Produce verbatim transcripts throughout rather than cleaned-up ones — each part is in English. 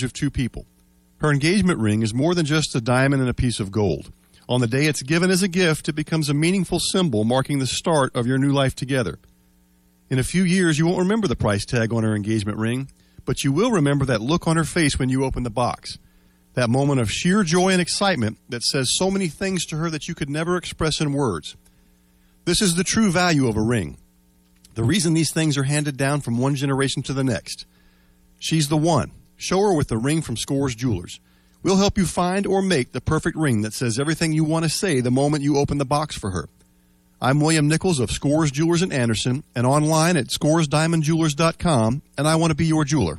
of two people. Her engagement ring is more than just a diamond and a piece of gold. On the day it's given as a gift, it becomes a meaningful symbol marking the start of your new life together. In a few years, you won't remember the price tag on her engagement ring, but you will remember that look on her face when you open the box. That moment of sheer joy and excitement that says so many things to her that you could never express in words. This is the true value of a ring. The reason these things are handed down from one generation to the next. She's the one. Show her with the ring from Scores Jewelers. We'll help you find or make the perfect ring that says everything you want to say the moment you open the box for her. I'm William Nichols of Scores Jewelers in Anderson and online at scores diamond jewelers dot com, and I want to be your jeweler.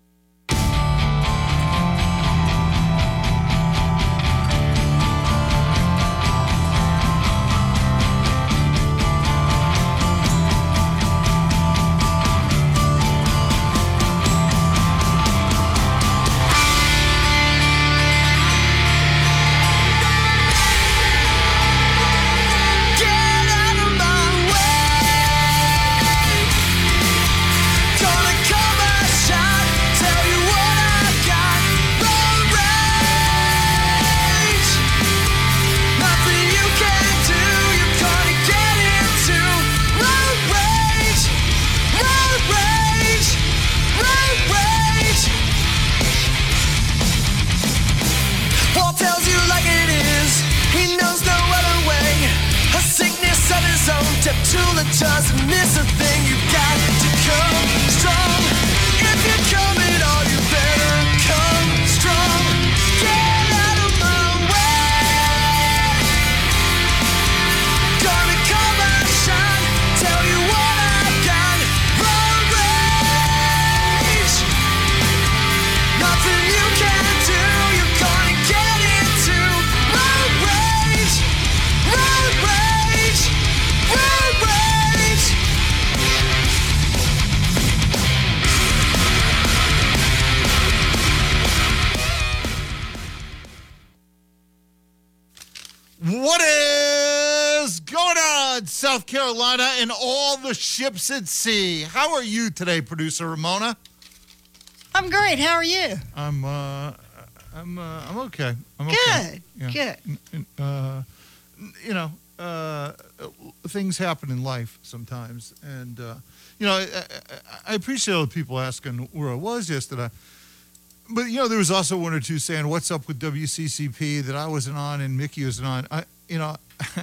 South Carolina and all the ships at sea. How are you today, producer Ramona? I'm great. How are you? I'm uh, I'm uh, I'm okay. I'm good. Okay. Yeah. Good. Uh, you know, uh, things happen in life sometimes, and uh, you know, I, I, I appreciate all the people asking where I was yesterday. But you know, there was also one or two saying, "What's up with W C C P?" that I wasn't on and Mickey wasn't on. I, you know.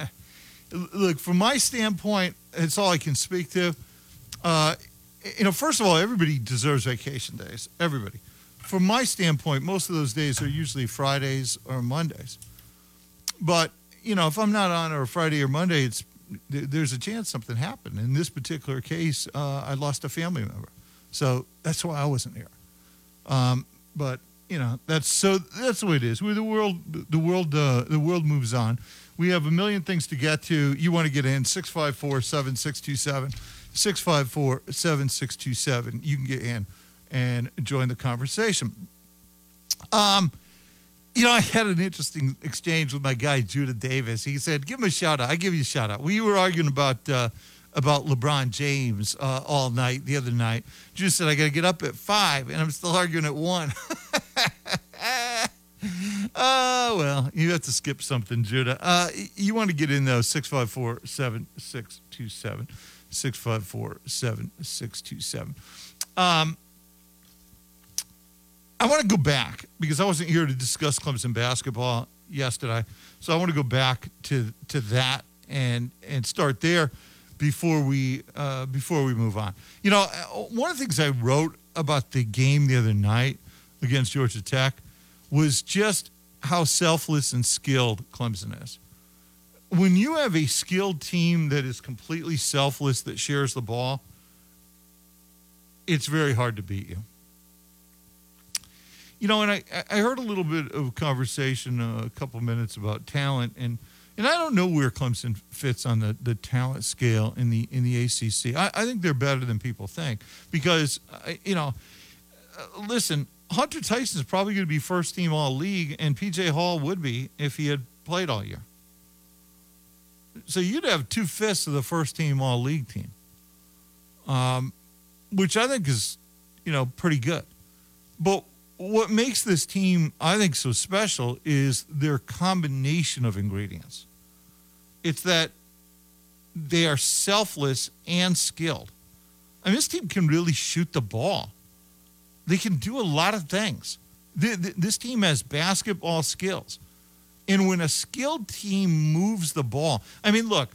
Look, from my standpoint, it's all I can speak to. Uh, you know, first of all, everybody deserves vacation days. Everybody. From my standpoint, most of those days are usually Fridays or Mondays. But, you know, if I'm not on a Friday or Monday, it's there's a chance something happened. In this particular case, uh, I lost a family member. So that's why I wasn't here. Um, but, you know, that's so that's the way it is. We're the world, the world, uh, the world moves on. We have a million things to get to. You want to get in, six five four, seven six two seven, six five four, seven six two seven. You can get in and join the conversation. Um, you know, I had an interesting exchange with my guy, Judah Davis. He said, give him a shout-out. I give you a shout-out. We were arguing about uh, about LeBron James uh, all night, the other night. Judah said, I got to get up at five, and I'm still arguing at one. Oh, well, you have to skip something, Judah. Uh, you want to get in, though, six five four, seven six two seven, six five four, seven six two seven. Um, I want to go back, because I wasn't here to discuss Clemson basketball yesterday, so I want to go back to to that and and start there before we uh, before we move on. You know, one of the things I wrote about the game the other night against Georgia Tech was just how selfless and skilled Clemson is. When you have a skilled team that is completely selfless, that shares the ball, it's very hard to beat you. You know, and I, I heard a little bit of conversation uh, a couple minutes about talent, and and I don't know where Clemson fits on the, the talent scale in the in the A C C. I, I think they're better than people think because, uh, you know, uh, listen, Hunter Tyson is probably going to be first team all league, and P J Hall would be if he had played all year. So you'd have two fifths of the first team all league team, um, which I think is, you know, pretty good. But what makes this team, I think, so special is their combination of ingredients. It's that they are selfless and skilled. I mean, this team can really shoot the ball. They can do a lot of things. This team has basketball skills. And when a skilled team moves the ball, I mean, look,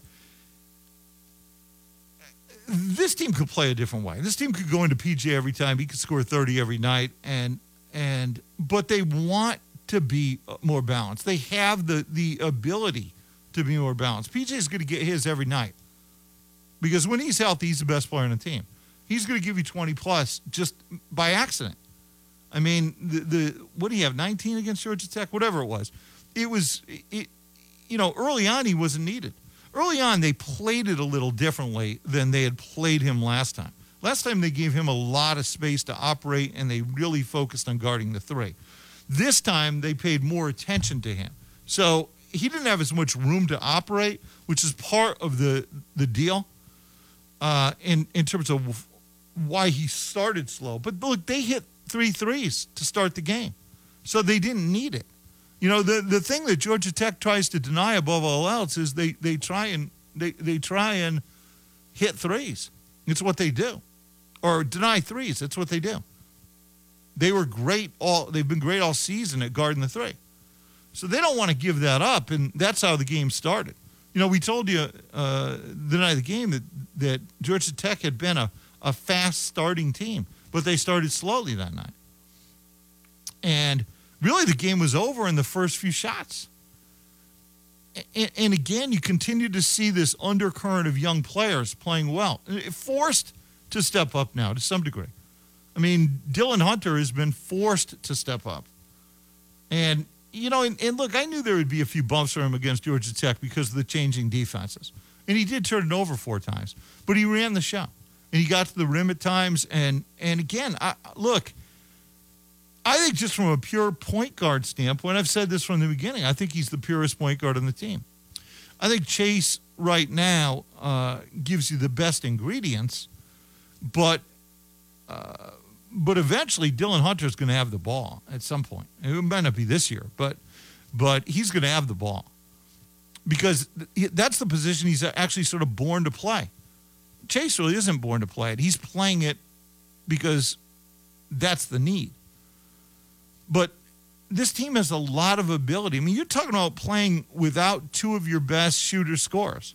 this team could play a different way. This team could go into P J every time. He could score thirty every night. And and but they want to be more balanced. They have the, the ability to be more balanced. P J is going to get his every night. Because when he's healthy, he's the best player on the team. He's going to give you twenty plus just by accident. I mean, the, the what do you have, nineteen against Georgia Tech? Whatever it was. It was, it, you know, early on he wasn't needed. Early on they played it a little differently than they had played him last time. Last time they gave him a lot of space to operate and they really focused on guarding the three. This time they paid more attention to him. So he didn't have as much room to operate, which is part of the, the deal uh, in, in terms of why he started slow. But look, they hit three threes to start the game. So they didn't need it. You know, the, the thing that Georgia Tech tries to deny above all else is they, they try and they, they try and hit threes. It's what they do. Or deny threes. That's what they do. They were great all they've been great all season at guarding the three. So they don't want to give that up, and that's how the game started. You know, we told you uh, the night of the game that, that Georgia Tech had been a, a fast starting team, but they started slowly that night. And really, the game was over in the first few shots. And, and again, you continue to see this undercurrent of young players playing well, forced to step up now to some degree. I mean, Dylan Hunter has been forced to step up. And, you know, and, and look, I knew there would be a few bumps for him against Georgia Tech because of the changing defenses. And he did turn it over four times, but he ran the show. And he got to the rim at times. And, and again, I, look, I think just from a pure point guard standpoint, I've said this from the beginning, I think he's the purest point guard on the team. I think Chase right now uh, gives you the best ingredients, but uh, but eventually Dylan Hunter is going to have the ball at some point. It might not be this year, but but he's going to have the ball because that's the position he's actually sort of born to play. Chase really isn't born to play it. He's playing it because that's the need. But this team has a lot of ability. I mean, you're talking about playing without two of your best shooter scorers.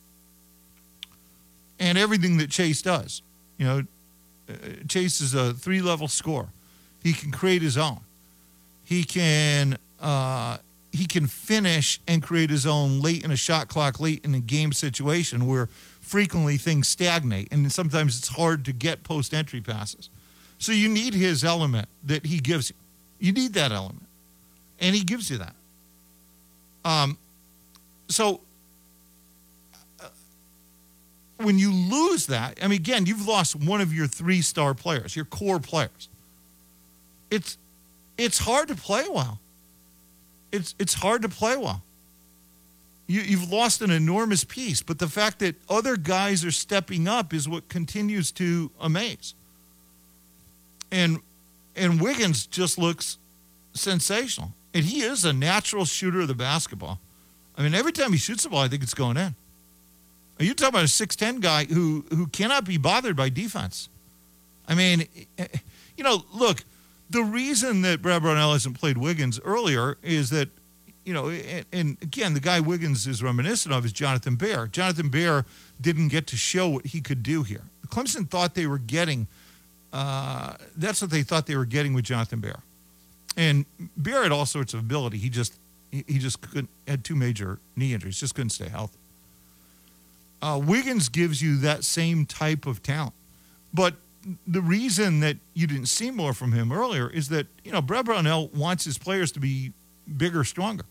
And everything that Chase does. You know, Chase is a three-level scorer. He can create his own. He can uh, he can finish and create his own late in a shot clock, late in a game situation where frequently things stagnate. And sometimes it's hard to get post-entry passes. So you need his element that he gives you. You need that element, and he gives you that. Um, so uh, when you lose that, I mean, again, you've lost one of your three-star players, your core players. It's it's hard to play well. It's it's hard to play well. You, you've lost an enormous piece, but the fact that other guys are stepping up is what continues to amaze. And and Wiggins just looks sensational. And he is a natural shooter of the basketball. I mean, every time he shoots the ball, I think it's going in. You're talking about a six ten guy who, who cannot be bothered by defense. I mean, you know, look, the reason that Brad Brownell hasn't played Wiggins earlier is that, you know, and, and again, the guy Wiggins is reminiscent of is Jonathan Bear. Jonathan Bear didn't get to show what he could do here. Clemson thought they were getting Uh, that's what they thought they were getting with Jonathan Bear. And Bear had all sorts of ability. He just he, he just couldn't, had two major knee injuries, just couldn't stay healthy. Uh, Wiggins gives you that same type of talent. But the reason that you didn't see more from him earlier is that, you know, Brad Brownell wants his players to be bigger, stronger.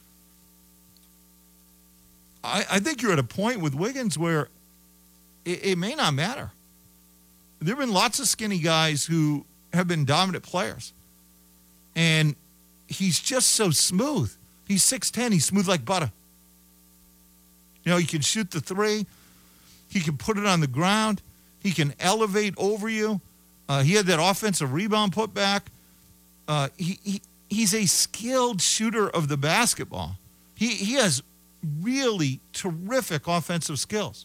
I, I think you're at a point with Wiggins where it, it may not matter. There have been lots of skinny guys who have been dominant players. And he's just so smooth. He's six ten. He's smooth like butter. You know, he can shoot the three. He can put it on the ground. He can elevate over you. Uh, he had that offensive rebound put back. Uh, he, he he's a skilled shooter of the basketball. He he has really terrific offensive skills.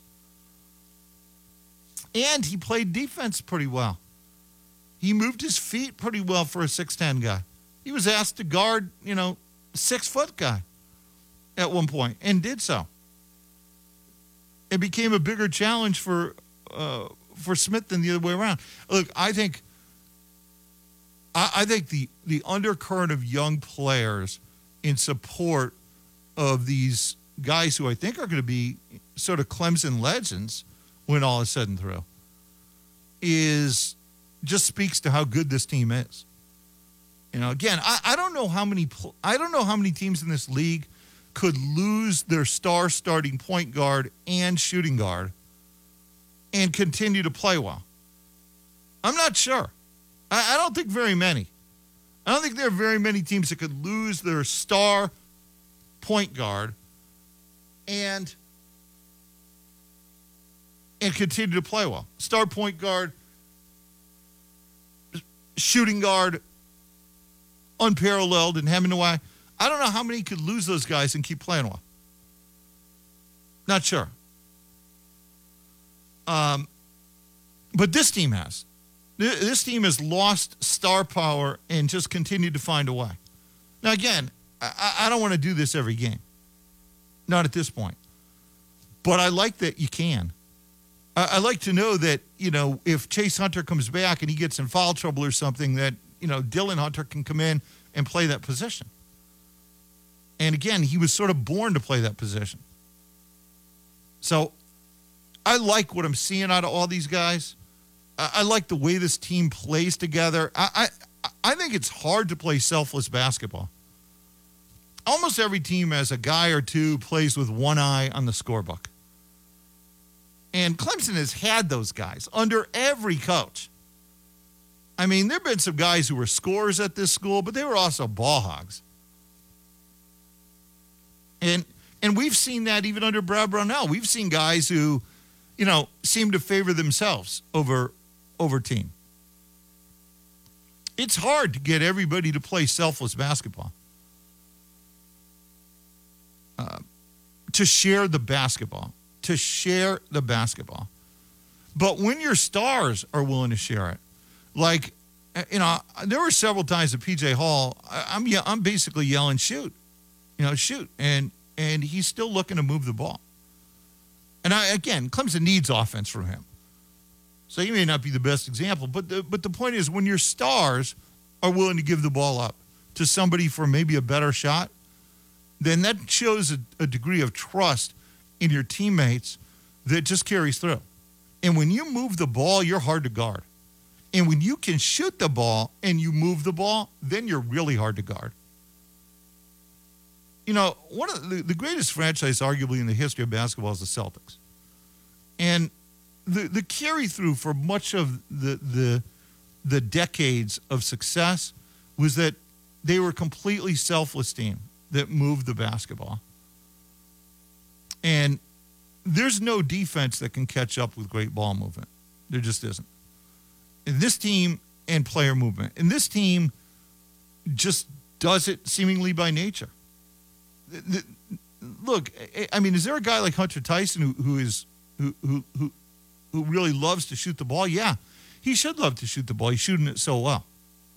And he played defense pretty well. He moved his feet pretty well for a six ten guy. He was asked to guard, you know, six-foot guy at one point and did so. It became a bigger challenge for uh, for Smith than the other way around. Look, I think I, I think the, the undercurrent of young players in support of these guys who I think are going to be sort of Clemson legends when all is said and through is just speaks to how good this team is. You know, again, I, I don't know how many I don't know how many teams in this league could lose their star starting point guard and shooting guard and continue to play well. I'm not sure. I, I don't think very many. I don't think there are very many teams that could lose their star point guard and and continue to play well. Star point guard, shooting guard, unparalleled in Hemingway. I don't know how many could lose those guys and keep playing well. Not sure. Um, but this team has. This team has lost star power and just continued to find a way. Now, again, I, I don't want to do this every game. Not at this point. But I like that you can. I, I like to know that, you know, if Chase Hunter comes back and he gets in foul trouble or something, that, you know, Dylan Hunter can come in and play that position. And again, he was sort of born to play that position. So I like what I'm seeing out of all these guys. I, I like the way this team plays together. I, I I think it's hard to play selfless basketball. Almost every team has a guy or two plays with one eye on the scorebook. And Clemson has had those guys under every coach. I mean, there have been some guys who were scorers at this school, but they were also ball hogs. And and we've seen that even under Brad Brownell. We've seen guys who, you know, seem to favor themselves over over team. It's hard to get everybody to play selfless basketball. Uh, to share the basketball. To share the basketball. But when your stars are willing to share it, like, you know, there were several times at P J Hall, I'm I'm basically yelling, shoot. You know, shoot. And and he's still looking to move the ball. And I, again, Clemson needs offense from him. So he may not be the best example, but the, but the point is when your stars are willing to give the ball up to somebody for maybe a better shot, then that shows a, a degree of trust in your teammates that just carries through. And when you move the ball, you're hard to guard. And when you can shoot the ball and you move the ball, then you're really hard to guard. You know, one of the, the greatest franchise arguably in the history of basketball is the Celtics. And the the carry through for much of the the the decades of success was that they were a completely selfless team that moved the basketball. And there's no defense that can catch up with great ball movement. There just isn't. And this team and player movement. And this team just does it seemingly by nature. The, the, look, I mean, is there a guy like Hunter Tyson who, who is who, who who who really loves to shoot the ball? Yeah, he should love to shoot the ball. He's shooting it so well.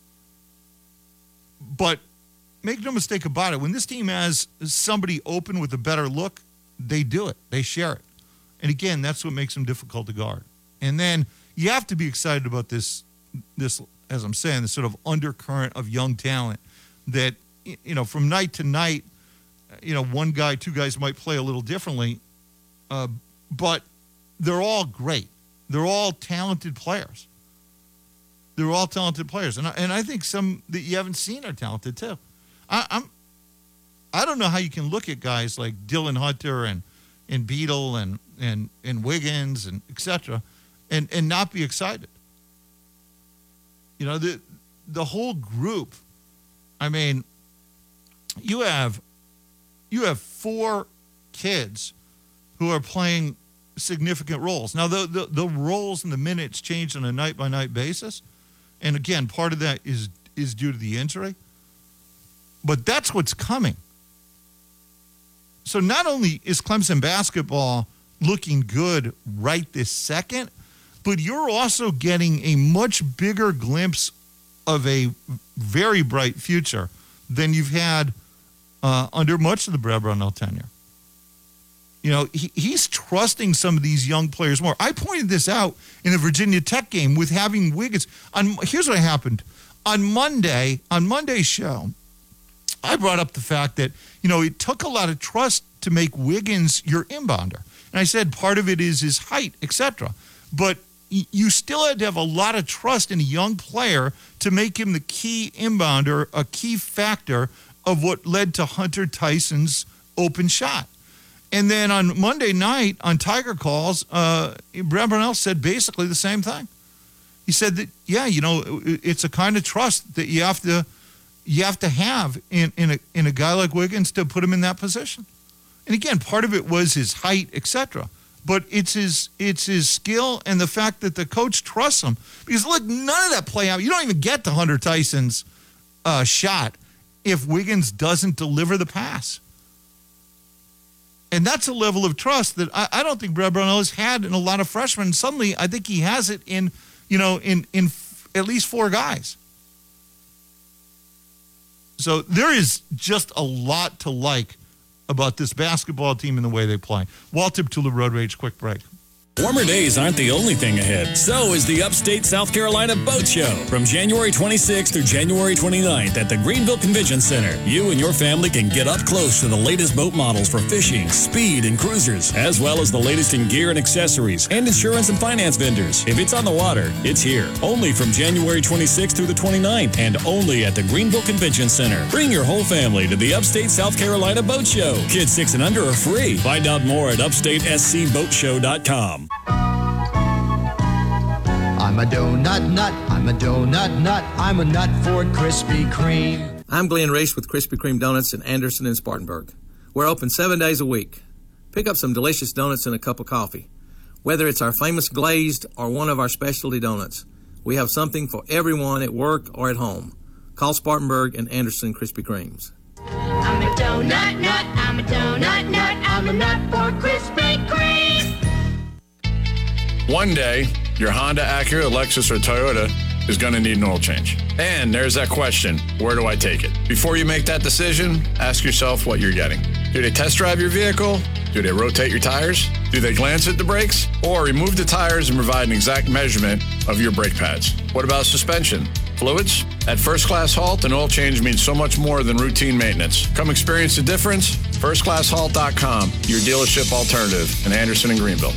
But make no mistake about it, when this team has somebody open with a better look, they do it. They share it. And again, that's what makes them difficult to guard. And then you have to be excited about this, this, as I'm saying, this sort of undercurrent of young talent that, you know, from night to night, you know, one guy, two guys might play a little differently, uh, but they're all great. They're all talented players. They're all talented players. And I, and I think some that you haven't seen are talented too. I, I'm, I don't know how you can look at guys like Dylan Hunter and, and Beadle and, and, and Wiggins and et cetera and, and not be excited. You know, the, the whole group, I mean, you have, you have four kids who are playing significant roles. Now, the, the, the roles and the minutes change on a night-by-night basis. And again, part of that is is due to the injury, but that's what's coming. So not only is Clemson basketball looking good right this second, but you're also getting a much bigger glimpse of a very bright future than you've had uh, under much of the Brad Brownell tenure. You know, he, he's trusting some of these young players more. I pointed this out in the Virginia Tech game with having Wiggins. On, here's what happened. On Monday, on Monday's show, I brought up the fact that, you know, it took a lot of trust to make Wiggins your inbounder. And I said part of it is his height, et cetera. But you still had to have a lot of trust in a young player to make him the key inbounder, a key factor of what led to Hunter Tyson's open shot. And then on Monday night on Tiger Calls, uh, Brad Brownell said basically the same thing. He said that, yeah, you know, it's a kind of trust that you have to you have to have in, in, a, in a guy like Wiggins to put him in that position. And again, part of it was his height, et cetera. But it's his it's his skill and the fact that the coach trusts him. Because, look, none of that play out. You don't even get to Hunter Tyson's uh, shot if Wiggins doesn't deliver the pass. And that's a level of trust that I, I don't think Brad Brownell has had in a lot of freshmen. Suddenly, I think he has it in, you know, in, in f- at least four guys. So there is just a lot to like about this basketball team and the way they play. Walter Tula Road Rage, quick break. Warmer days aren't the only thing ahead. So is the Upstate South Carolina Boat Show. From January twenty-sixth through January twenty-ninth at the Greenville Convention Center, you and your family can get up close to the latest boat models for fishing, speed, and cruisers, as well as the latest in gear and accessories, and insurance and finance vendors. If it's on the water, it's here. Only from January twenty-sixth through the twenty-ninth, and only at the Greenville Convention Center. Bring your whole family to the Upstate South Carolina Boat Show. Kids six and under are free. Find out more at upstate s c boat show dot com. I'm a donut nut, I'm a donut nut, I'm a nut for Krispy Kreme. I'm Glenn Reese with Krispy Kreme Donuts in Anderson and Spartanburg. We're open seven days a week. Pick up some delicious donuts and a cup of coffee. Whether it's our famous glazed or one of our specialty donuts, we have something for everyone at work or at home. Call Spartanburg and Anderson Krispy Kremes. I'm a donut nut, I'm a donut nut, I'm a nut for Krispy Kreme. One day, your Honda, Acura, Lexus, or Toyota is going to need an oil change. And there's that question, where do I take it? Before you make that decision, ask yourself what you're getting. Do they test drive your vehicle? Do they rotate your tires? Do they glance at the brakes? Or remove the tires and provide an exact measurement of your brake pads? What about suspension? Fluids? At First Class Halt, an oil change means so much more than routine maintenance. Come experience the difference. first class halt dot com, your dealership alternative in Anderson and Greenville.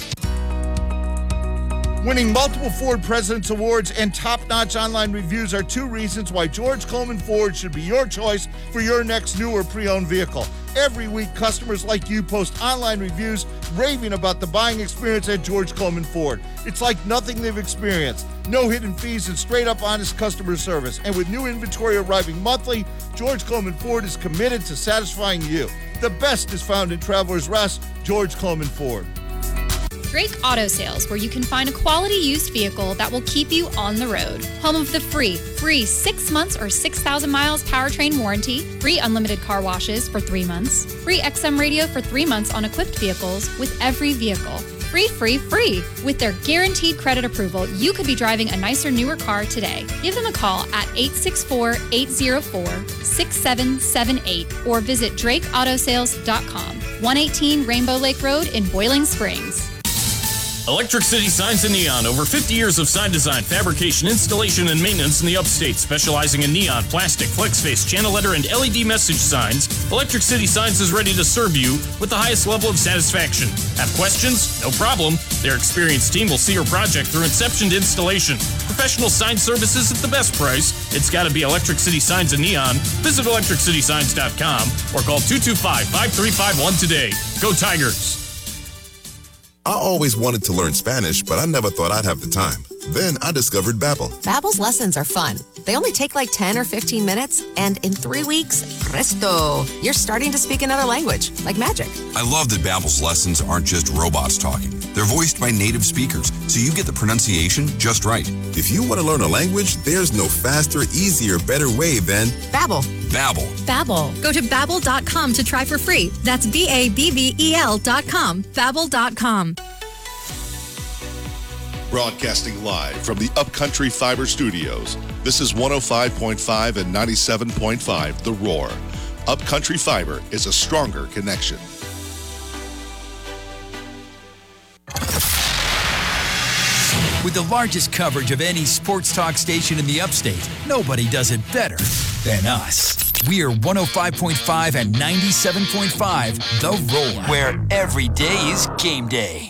Winning multiple Ford President's Awards and top-notch online reviews are two reasons why George Coleman Ford should be your choice for your next new or pre-owned vehicle. Every week, customers like you post online reviews raving about the buying experience at George Coleman Ford. It's like nothing they've experienced. No hidden fees and straight-up honest customer service. And with new inventory arriving monthly, George Coleman Ford is committed to satisfying you. The best is found in Travelers Rest, George Coleman Ford. Drake Auto Sales, where you can find a quality used vehicle that will keep you on the road. Home of the free, free six months or six thousand miles powertrain warranty, free unlimited car washes for three months, free X M radio for three months on equipped vehicles with every vehicle. Free, free, free. With their guaranteed credit approval, you could be driving a nicer, newer car today. Give them a call at eight six four, eight zero four, six seven seven eight or visit drake auto sales dot com. one eighteen Rainbow Lake Road in Boiling Springs. Electric City Signs and Neon. Over fifty years of sign design, fabrication, installation, and maintenance in the upstate. Specializing in neon, plastic, flex face, channel letter, and L E D message signs, Electric City Signs is ready to serve you with the highest level of satisfaction. Have questions? No problem. Their experienced team will see your project through inception to installation. Professional sign services at the best price. It's got to be Electric City Signs and Neon. Visit electric city signs dot com or call two two five, five three five one today. Go Tigers! I always wanted to learn Spanish, but I never thought I'd have the time. Then I discovered Babbel. Babbel's lessons are fun. They only take like ten or fifteen minutes, and in three weeks, presto, you're starting to speak another language, like magic. I love that Babbel's lessons aren't just robots talking. They're voiced by native speakers, so you get the pronunciation just right. If you want to learn a language, there's no faster, easier, better way than Babbel. Babbel. Babbel. Go to babbel dot com to try for free. That's B A B B E L dot com. babbel dot com. Broadcasting live from the Upcountry Fiber Studios. This is one oh five point five and ninety-seven point five The Roar. Upcountry Fiber is a stronger connection. With the largest coverage of any sports talk station in the upstate, nobody does it better than us. We're one oh five point five and ninety-seven point five The Roar, where every day is game day.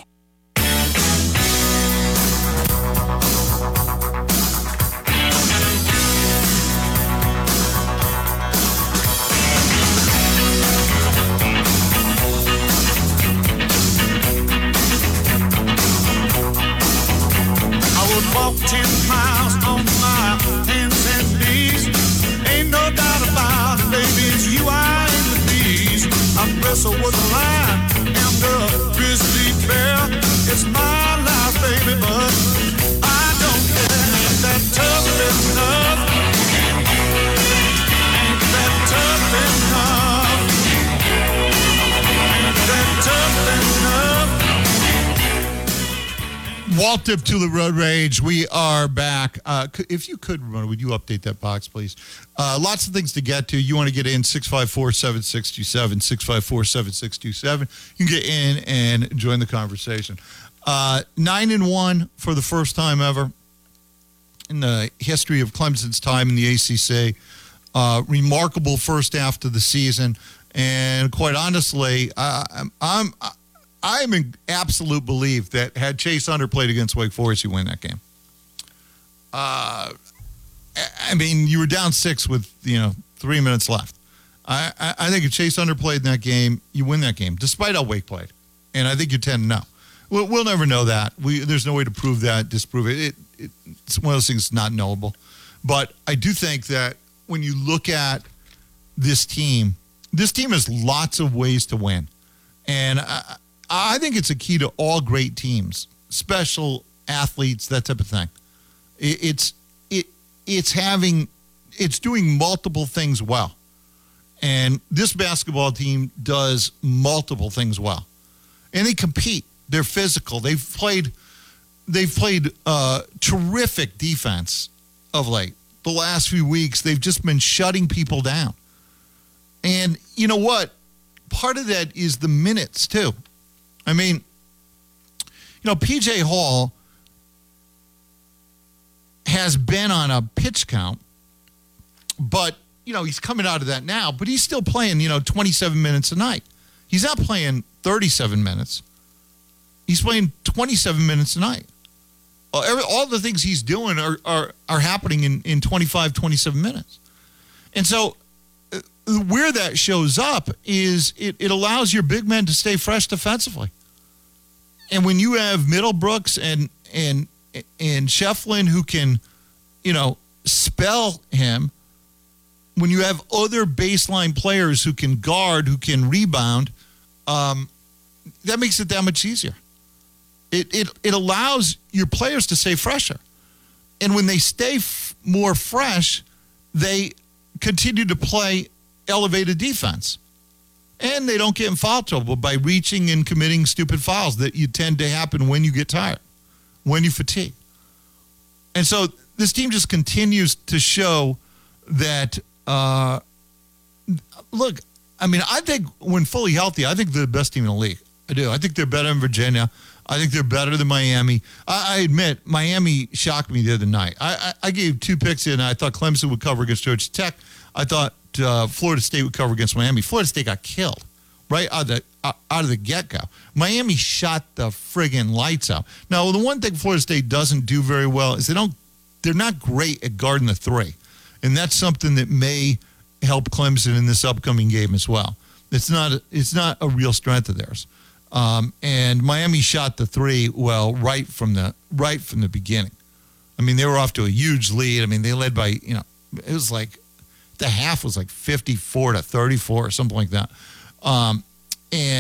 Walk ten miles on my hands and knees. Ain't no doubt about it, baby, it's you I in the bees. I wrestle with a lion and a grizzly bear. It's my life, baby, but I don't care. Ain't that tough enough? Ain't that tough enough? Ain't that tough enough? Walt Dip to the Road Rage. We are back. Uh, if you could, Ramona, would you update that box, please? Uh, lots of things to get to. You want to get in, six five four, seven six two seven, six five four, seven six two seven. You can get in and join the conversation. Uh, nine and one for the first time ever in the history of Clemson's time in the A C C. Uh, remarkable first half of the season. And quite honestly, uh, I'm... I'm I'm in absolute belief that had Chase Under played against Wake Forest, you win that game. Uh, I mean, you were down six with, you know, three minutes left. I, I, I think if Chase Under played in that game, you win that game, despite how Wake played. And I think you're ten to oh. We'll, we'll never know that. We There's no way to prove that, disprove it. It, it. It's one of those things that's not knowable. But I do think that when you look at this team, this team has lots of ways to win. And I I think it's a key to all great teams, special athletes, that type of thing. It, it's it it's having it's doing multiple things well, and this basketball team does multiple things well, and they compete. They're physical. They've played they've played uh, terrific defense of late. The last few weeks, they've just been shutting people down, and you know what? Part of that is the minutes too. I mean, you know, P J Hall has been on a pitch count, but, you know, he's coming out of that now, but he's still playing, you know, twenty-seven minutes a night. He's not playing thirty-seven minutes. He's playing twenty-seven minutes a night. Uh, every, all the things he's doing are, are, are happening in, in twenty-five, twenty-seven minutes. And so uh, where that shows up is it, it allows your big men to stay fresh defensively. And when you have Middlebrooks and and and Shefflin who can, you know, spell him, when you have other baseline players who can guard, who can rebound, um, that makes it that much easier. It it it allows your players to stay fresher, and when they stay f- more fresh, they continue to play elevated defense. And they don't get in foul trouble by reaching and committing stupid fouls that you tend to happen when you get tired, when you fatigue. And so this team just continues to show that, uh, look, I mean, I think when fully healthy, I think they're the best team in the league. I do. I think they're better than Virginia. I think they're better than Miami. I, I admit, Miami shocked me the other night. I, I, I gave two picks in. I thought Clemson would cover against Georgia Tech. I thought uh, Florida State would cover against Miami. Florida State got killed right out of the, uh, out of the get-go. Miami shot the friggin' lights out. Now, the one thing Florida State doesn't do very well is they don't, they're not great at guarding the three. And that's something that may help Clemson in this upcoming game as well. It's not a, it's not a real strength of theirs. Um, and Miami shot the three well right from the right from the beginning. I mean, they were off to a huge lead. I mean, they led by, you know, it was like the half was like fifty-four to thirty-four or something like that. Um, and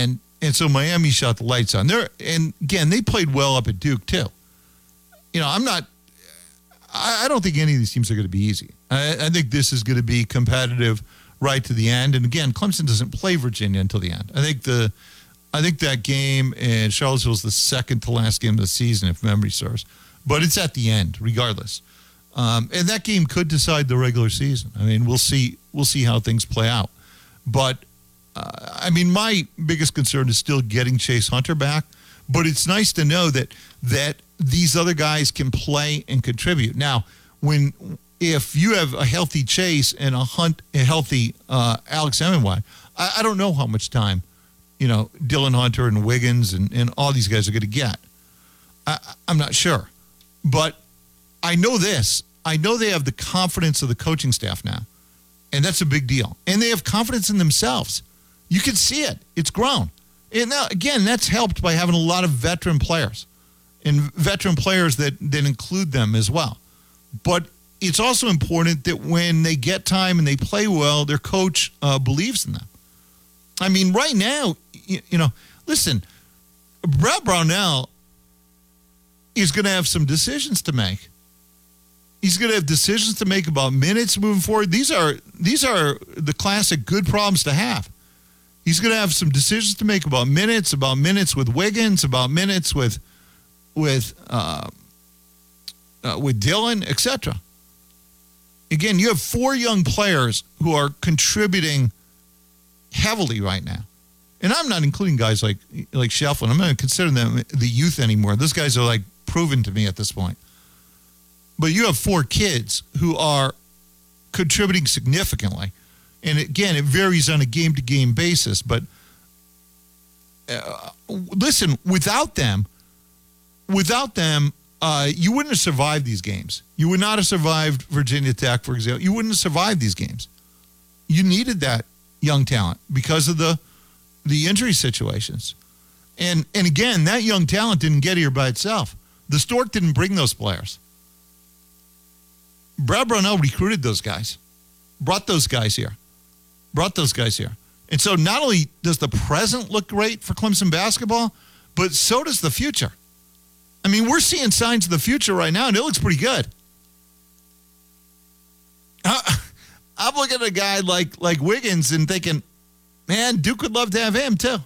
And so Miami shot the lights on. There, and again, they played well up at Duke too. You know, I'm not. I, I don't think any of these teams are going to be easy. I, I think this is going to be competitive right to the end. And again, Clemson doesn't play Virginia until the end. I think the, I think that game in Charlottesville is the second to last game of the season, if memory serves. But it's at the end, regardless. Um, and that game could decide the regular season. I mean, we'll see. We'll see how things play out. But uh, I mean, my biggest concern is still getting Chase Hunter back. But it's nice to know that that these other guys can play and contribute. Now, when if you have a healthy Chase and a hunt a healthy uh, Alex Emenway, I, I don't know how much time, you know, Dylan Hunter and Wiggins and, and all these guys are going to get. I, I'm not sure. But I know this. I know they have the confidence of the coaching staff now. And that's a big deal. And they have confidence in themselves. You can see it. It's grown. And now, again, that's helped by having a lot of veteran players. And veteran players that, that include them as well. But it's also important that when they get time and they play well, their coach uh, believes in them. I mean, right now, you, you know, listen, Brad Brownell is going to have some decisions to make. He's going to have decisions to make about minutes moving forward. These are these are the classic good problems to have. He's going to have some decisions to make about minutes, about minutes with Wiggins, about minutes with with uh, uh, with Dylan, et cetera. Again, you have four young players who are contributing heavily right now. And I'm not including guys like like Shelflin. I'm not considering them the youth anymore. Those guys are like proven to me at this point. But you have four kids who are contributing significantly. And again, it varies on a game-to-game basis. But uh, listen, without them, without them, uh, you wouldn't have survived these games. You would not have survived Virginia Tech, for example. You wouldn't have survived these games. You needed that young talent because of the the injury situations. And and again, that young talent didn't get here by itself. The Stork didn't bring those players. Brad Brownell recruited those guys, brought those guys here, brought those guys here. And so not only does the present look great for Clemson basketball, but so does the future. I mean, we're seeing signs of the future right now, and it looks pretty good. I'm looking at a guy like, like Wiggins and thinking, man, Duke would love to have him too.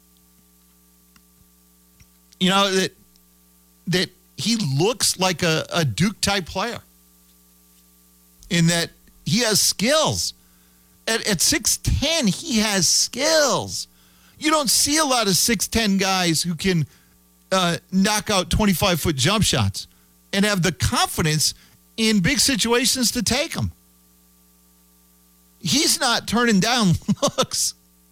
You know, that that he looks like a, a Duke-type player in that he has skills. At, at six ten, he has skills. You don't see a lot of six ten guys who can uh, knock out twenty-five-foot jump shots and have the confidence in big situations to take them. He's not turning down looks.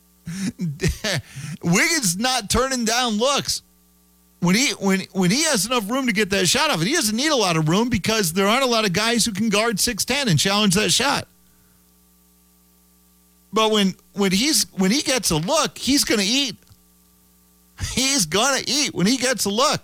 Wiggins not turning down looks. When he when when he has enough room to get that shot off, and he doesn't need a lot of room because there aren't a lot of guys who can guard six ten and challenge that shot. But when when he's when he gets a look, he's going to eat. He's going to eat when he gets a look.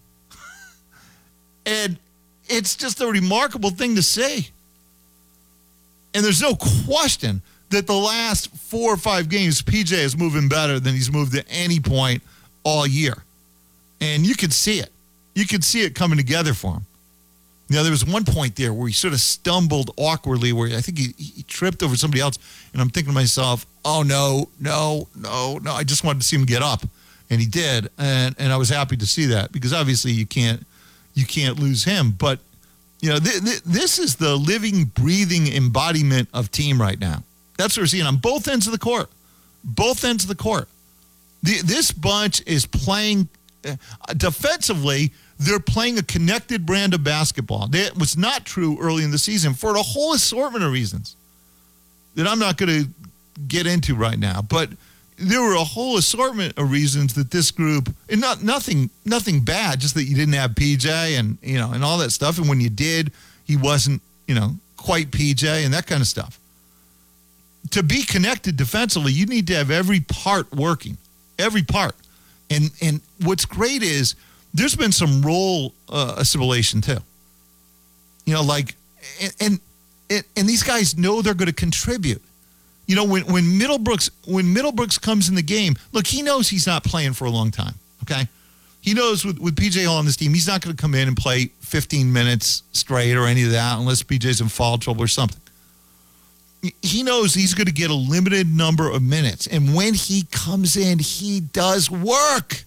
And it's just a remarkable thing to see. And there's no question that the last four or five games, P J is moving better than he's moved at any point all year. And you could see it. You could see it coming together for him. You know, there was one point there where he sort of stumbled awkwardly, where I think he, he tripped over somebody else. And I'm thinking to myself, oh, no, no, no, no. I just wanted to see him get up. And he did. And and I was happy to see that because obviously you can't you can't lose him. But, you know, th- th- this is the living, breathing embodiment of team right now. That's what we're seeing on both ends of the court. Both ends of the court. The, this bunch is playing uh, defensively. They're playing a connected brand of basketball. That was not true early in the season for a whole assortment of reasons that I'm not going to get into right now. But there were a whole assortment of reasons that this group, and not nothing, nothing bad, just that you didn't have P J and you know and all that stuff. And when you did, he wasn't you know quite P J and that kind of stuff. To be connected defensively, you need to have every part working, every part. And and what's great is there's been some role uh, assimilation too. You know, like, and, and and these guys know they're going to contribute. You know, when, when Middlebrooks when Middlebrooks comes in the game, look, he knows he's not playing for a long time, okay? He knows with, with P J Hall on this team, he's not going to come in and play fifteen minutes straight or any of that unless P J's in foul trouble or something. He knows he's going to get a limited number of minutes. And when he comes in, he does work.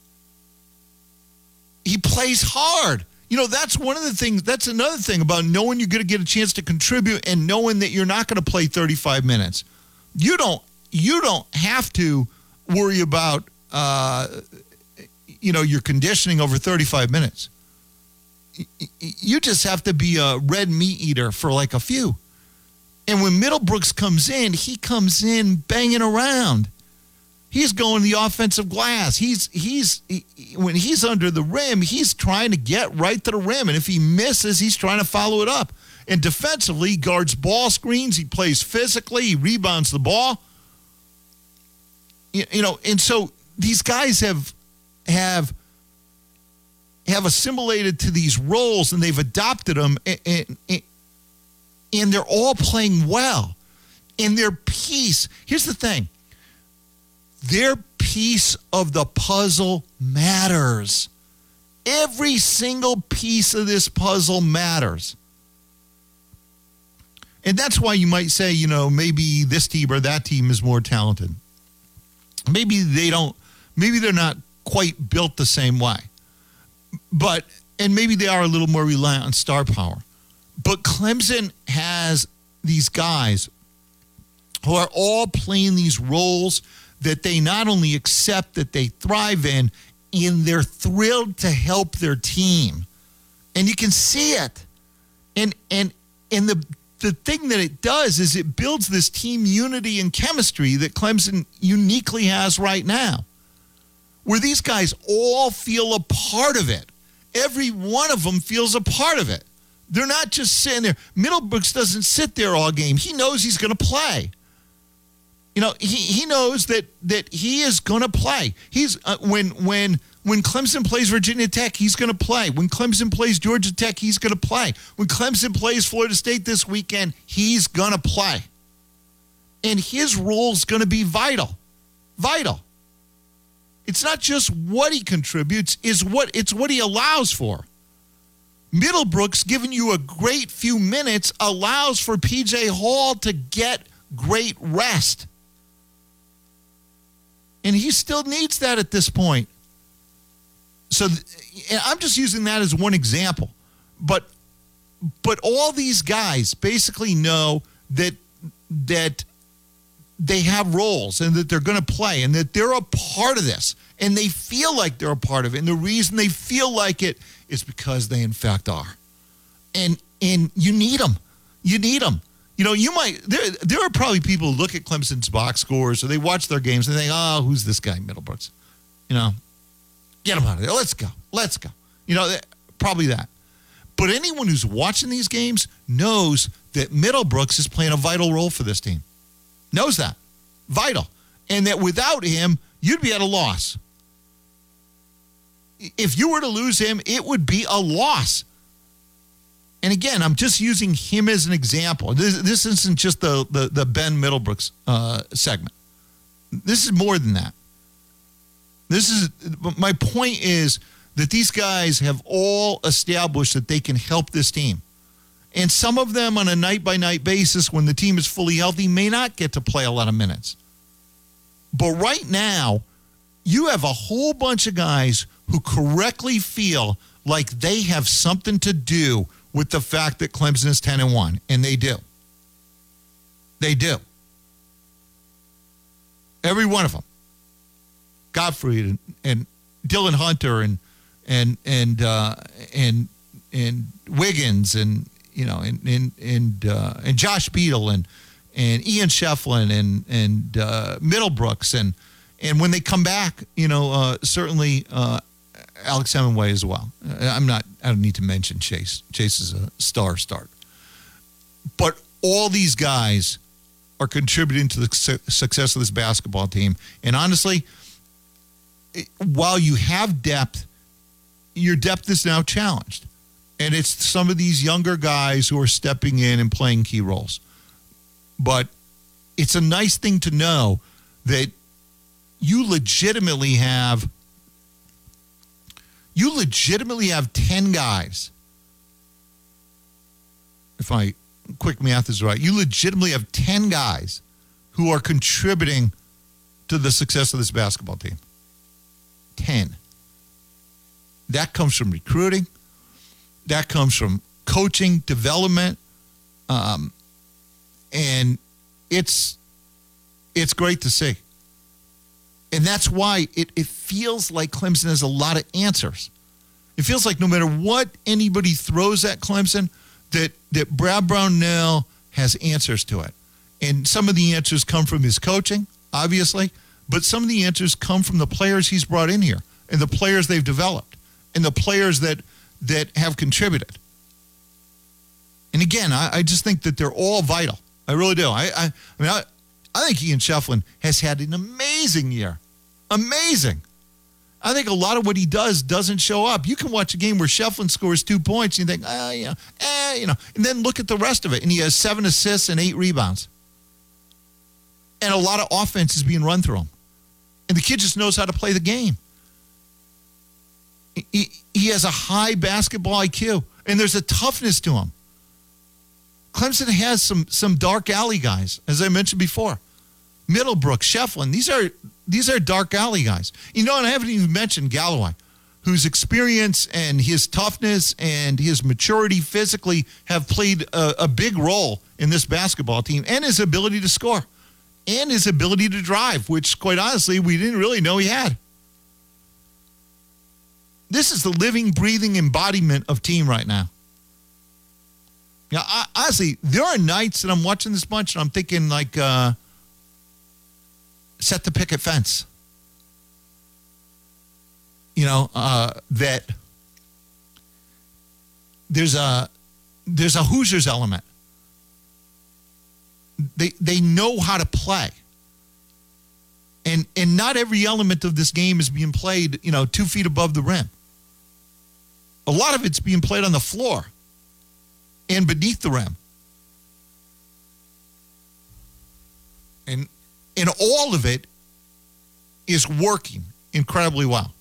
He plays hard. You know, that's one of the things, that's another thing about knowing you're going to get a chance to contribute and knowing that you're not going to play thirty-five minutes. You don't, you don't have to worry about, uh, you know, your conditioning over thirty-five minutes. You just have to be a red meat eater for like a few. And when Middlebrooks comes in, he comes in banging around. He's going the offensive glass. He's he's he, when he's under the rim, he's trying to get right to the rim. And if he misses, he's trying to follow it up. And defensively, he guards ball screens. He plays physically. He rebounds the ball. You, you know, and so these guys have have have assimilated to these roles, and they've adopted them, and, and, and they're all playing well. And their piece, here's the thing. Their piece of the puzzle matters. Every single piece of this puzzle matters. And that's why you might say, you know, maybe this team or that team is more talented. Maybe they don't, maybe they're not quite built the same way. But, and maybe they are a little more reliant on star power. But Clemson has these guys who are all playing these roles that they not only accept, that they thrive in, and they're thrilled to help their team. And you can see it. And and and the the thing that it does is it builds this team unity and chemistry that Clemson uniquely has right now, where these guys all feel a part of it. Every one of them feels a part of it. They're not just sitting there. Middlebrooks doesn't sit there all game. He knows he's going to play. You know, he, he knows that that he is going to play. He's uh, when when when Clemson plays Virginia Tech, he's going to play. When Clemson plays Georgia Tech, he's going to play. When Clemson plays Florida State this weekend, he's going to play. And his role is going to be vital. Vital. It's not just what he contributes, is what it's what he allows for. Middlebrooks giving you a great few minutes allows for P J Hall to get great rest. And he still needs that at this point. So and I'm just using that as one example. But but all these guys basically know that that they have roles and that they're going to play and that they're a part of this. And they feel like they're a part of it. And the reason they feel like it is because they, in fact, are. And and you need them. You need them. You know, you might, there, there are probably people who look at Clemson's box scores or they watch their games and they think, oh, who's this guy, Middlebrooks? You know, get him out of there. Let's go. Let's go. You know, probably that. But anyone who's watching these games knows that Middlebrooks is playing a vital role for this team. Knows that. Vital. And that without him, you'd be at a loss. If you were to lose him, it would be a loss. And again, I'm just using him as an example. This, this isn't just the, the, the Ben Middlebrooks uh, segment. This is more than that. This is my point is that these guys have all established that they can help this team. And some of them on a night-by-night basis when the team is fully healthy may not get to play a lot of minutes. But right now, you have a whole bunch of guys who correctly feel like they have something to do with the fact that Clemson is ten and one, and they do. They do. Every one of them. Gottfried and, and Dylan Hunter and and and uh, and and Wiggins and you know and and and, uh, and Josh Beadle and and Ian Shefflin and and uh, Middlebrooks and and when they come back, you know, uh, certainly. Uh, Alex Hemingway as well. I'm not, I don't need to mention Chase. Chase is a star start. But all these guys are contributing to the su- success of this basketball team. And honestly, it, while you have depth, your depth is now challenged. And it's some of these younger guys who are stepping in and playing key roles. But it's a nice thing to know that you legitimately have you legitimately have ten guys. If my quick math is right, you legitimately have ten guys who are contributing to the success of this basketball team. ten. That comes from recruiting. That comes from coaching, development, um, and it's it's great to see. And that's why it, it feels like Clemson has a lot of answers. It feels like no matter what anybody throws at Clemson, that, that Brad Brownell has answers to it. And some of the answers come from his coaching, obviously, but some of the answers come from the players he's brought in here and the players they've developed and the players that that have contributed. And again, I, I just think that they're all vital. I really do. I I, I mean, I, I think Ian Shefflin has had an amazing year. Amazing. I think a lot of what he does doesn't show up. You can watch a game where Shefflin scores two points and you think, ah, oh, yeah, eh, you know, and then look at the rest of it. And he has seven assists and eight rebounds. And a lot of offense is being run through him. And the kid just knows how to play the game. He, he has a high basketball I Q, and there's a toughness to him. Clemson has some some dark alley guys, as I mentioned before. Middlebrook, Shefflin, these are these are dark alley guys. You know, and I haven't even mentioned Galloway, whose experience and his toughness and his maturity physically have played a, a big role in this basketball team, and his ability to score, and his ability to drive, which, quite honestly, we didn't really know he had. This is the living, breathing embodiment of team right now. Yeah, I, honestly, there are nights that I'm watching this bunch and I'm thinking like, uh, set the picket fence. You know, uh, that there's a there's a Hoosiers element. They they know how to play. And and not every element of this game is being played, you know, two feet above the rim. A lot of it's being played on the floor and beneath the rim. And and all of it is working incredibly well.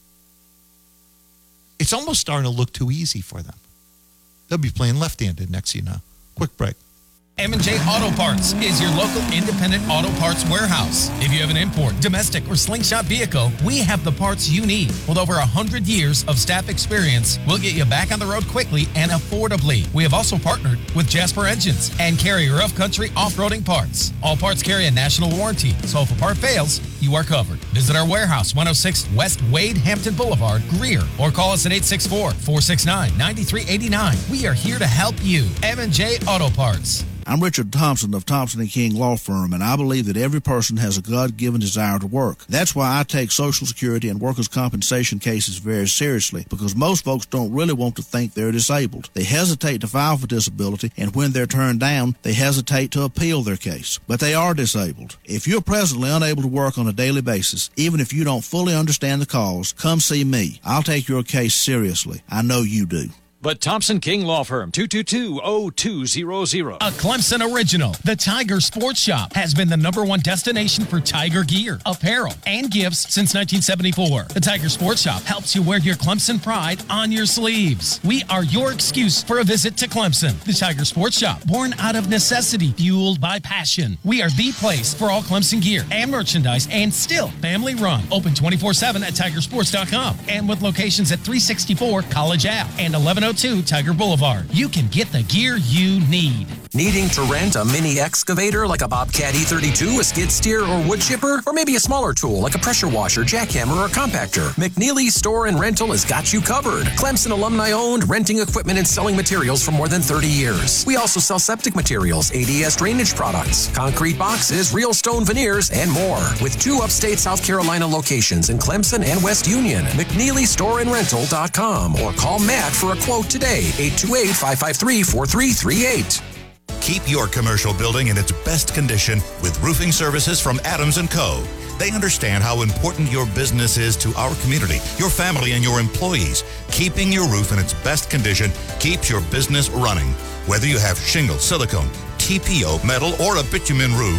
It's almost starting to look too easy for them. They'll be playing left-handed next, you know. Quick break. M and J Auto Parts is your local independent auto parts warehouse. If you have an import, domestic, or slingshot vehicle, we have the parts you need. With over one hundred years of staff experience, we'll get you back on the road quickly and affordably. We have also partnered with Jasper Engines and carry rough country off-roading parts. All parts carry a national warranty, so if a part fails, you are covered. Visit our warehouse, one oh six West Wade Hampton Boulevard, Greer, or call us at eight six four, four six nine, nine three eight nine. We are here to help you. M and J Auto Parts. I'm Richard Thompson of Thompson and King Law Firm, and I believe that every person has a God-given desire to work. That's why I take Social Security and workers' compensation cases very seriously, because most folks don't really want to think they're disabled. They hesitate to file for disability, and when they're turned down, they hesitate to appeal their case. But they are disabled. If you're presently unable to work on a daily basis, even if you don't fully understand the cause, come see me. I'll take your case seriously. I know you do. But Thompson King Law Firm, two two two, oh two hundred. A Clemson original, the Tiger Sports Shop has been the number one destination for Tiger gear, apparel, and gifts since nineteen seventy-four. The Tiger Sports Shop helps you wear your Clemson pride on your sleeves. We are your excuse for a visit to Clemson. The Tiger Sports Shop, born out of necessity, fueled by passion. We are the place for all Clemson gear and merchandise, and still family run. Open twenty-four seven at tiger sports dot com and with locations at three sixty-four College Ave and eleven oh two Tiger Boulevard. You can get the gear you need. Needing to rent a mini excavator like a Bobcat E thirty-two, a skid steer, or wood chipper? Or maybe a smaller tool like a pressure washer, jackhammer, or compactor? McNeely Store and Rental has got you covered. Clemson alumni owned, renting equipment and selling materials for more than thirty years. We also sell septic materials, A D S drainage products, concrete boxes, real stone veneers, and more. With two upstate South Carolina locations in Clemson and West Union. McNeely Store and Rental dot com or call Matt for a quote today, eight two eight, five five three, four three three eight. Keep your commercial building in its best condition with roofing services from Adams and Co. They understand how important your business is to our community, your family, and your employees. Keeping your roof in its best condition keeps your business running. Whether you have shingle, silicone, T P O, metal, or a bitumen roof,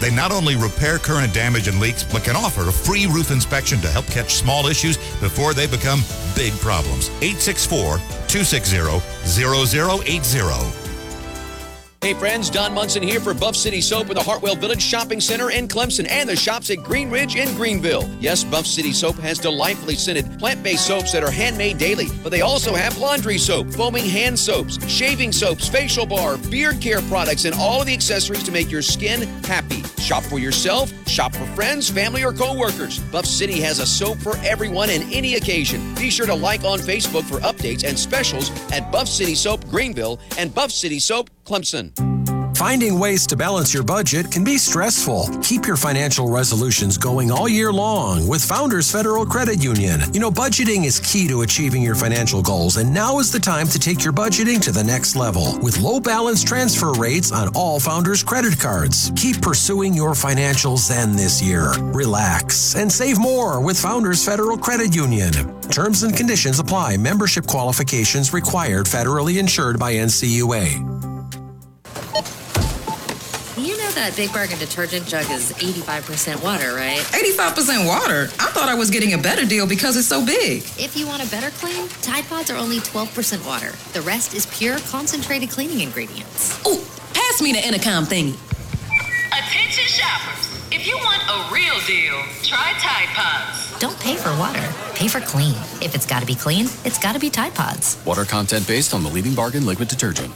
They not only repair current damage and leaks, but can offer a free roof inspection to help catch small issues before they become big problems. eight six four, two six zero, zero zero eight zero. Hey friends, Don Munson here for Buff City Soap in the Hartwell Village Shopping Center in Clemson and the shops at Green Ridge in Greenville. Yes, Buff City Soap has delightfully scented plant-based soaps that are handmade daily, but they also have laundry soap, foaming hand soaps, shaving soaps, facial bar, beard care products, and all of the accessories to make your skin happy. Shop for yourself, shop for friends, family, or co-workers. Buff City has a soap for everyone and any occasion. Be sure to like on Facebook for updates and specials at Buff City Soap Greenville and Buff City Soap Clemson. Finding ways to balance your budget can be stressful. Keep your financial resolutions going all year long with Founders Federal Credit Union. You know, budgeting is key to achieving your financial goals, and now is the time to take your budgeting to the next level with low balance transfer rates on all Founders credit cards. Keep pursuing your financial zen this year. Relax and save more with Founders Federal Credit Union. Terms and conditions apply. Membership qualifications required. Federally insured by N C U A. You know that Big Bargain detergent jug is eighty-five percent water, right? eighty-five percent water? I thought I was getting a better deal because it's so big. If you want a better clean, Tide Pods are only twelve percent water. The rest is pure, concentrated cleaning ingredients. Oh, pass me the intercom thingy. Attention shoppers. If you want a real deal, try Tide Pods. Don't pay for water. Pay for clean. If it's got to be clean, it's got to be Tide Pods. Water content based on the leading bargain liquid detergent.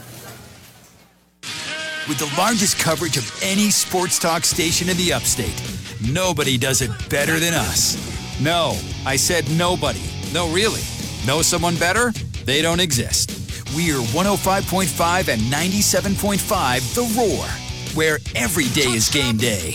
With the largest coverage of any sports talk station in the upstate, nobody does it better than us. No, I said nobody. No, really. Know someone better? They don't exist. We're one oh five point five and ninety-seven point five The Roar, where every day is game day.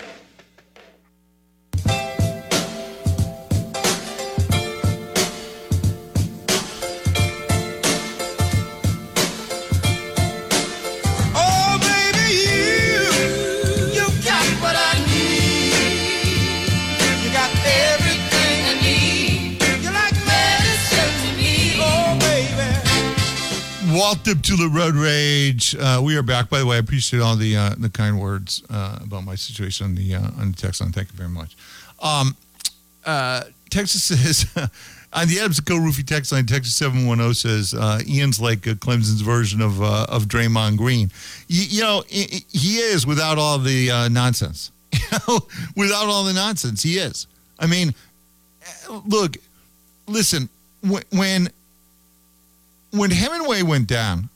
Welcome to the Road Rage. Uh, we are back. By the way, I appreciate all the uh, the kind words uh, about my situation on the uh, on the text line. Thank you very much. Um, uh, Texas says on the Adams and Co. Roofie text line, Texas seven one zero says uh, Ian's like uh, Clemson's version of uh, of Draymond Green. You, you know, he, he is without all the uh, nonsense. You know, without all the nonsense, he is. I mean, look, listen, when. when When Hemingway went down,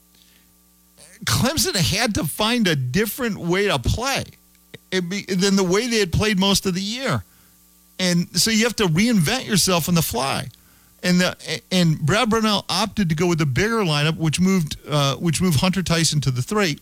Clemson had to find a different way to play be, than the way they had played most of the year. And so you have to reinvent yourself on the fly. And the, and Brad Brownell opted to go with the bigger lineup, which moved uh, which moved Hunter Tyson to the three.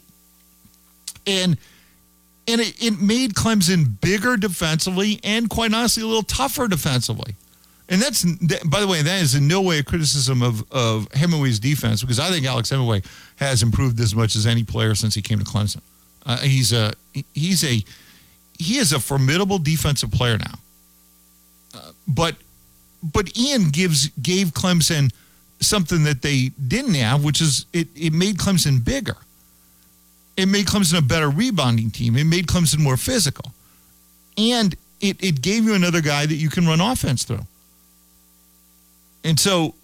And and it, it made Clemson bigger defensively and, quite honestly, a little tougher defensively. And that's, by the way, that is in no way a criticism of, of Hemingway's defense, because I think Alex Hemingway has improved as much as any player since he came to Clemson. Uh, he's a he's a he is a formidable defensive player now. Uh, but but Ian gives gave Clemson something that they didn't have, which is it, it made Clemson bigger. It made Clemson a better rebounding team. It made Clemson more physical. And it, it gave you another guy that you can run offense through. And so